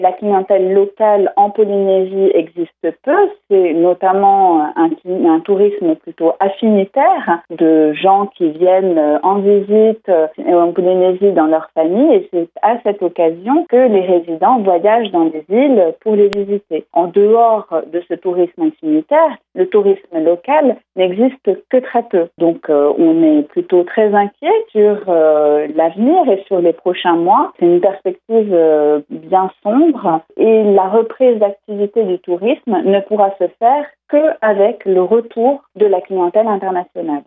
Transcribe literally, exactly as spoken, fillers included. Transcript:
La clientèle locale en Polynésie existe peu, c'est notamment un, un tourisme plutôt affinitaire de gens qui viennent en visite en Polynésie dans leur famille et c'est à cette occasion que les résidents voyagent dans des îles pour les visiter. En dehors de ce tourisme affinitaire, le tourisme local n'existe que très peu. Donc euh, on est plutôt très inquiet sur euh, l'avenir et sur les prochains mois. C'est une perspective euh, bien sombre et la reprise d'activité du tourisme ne pourra se faire qu'avec le retour de la clientèle internationale.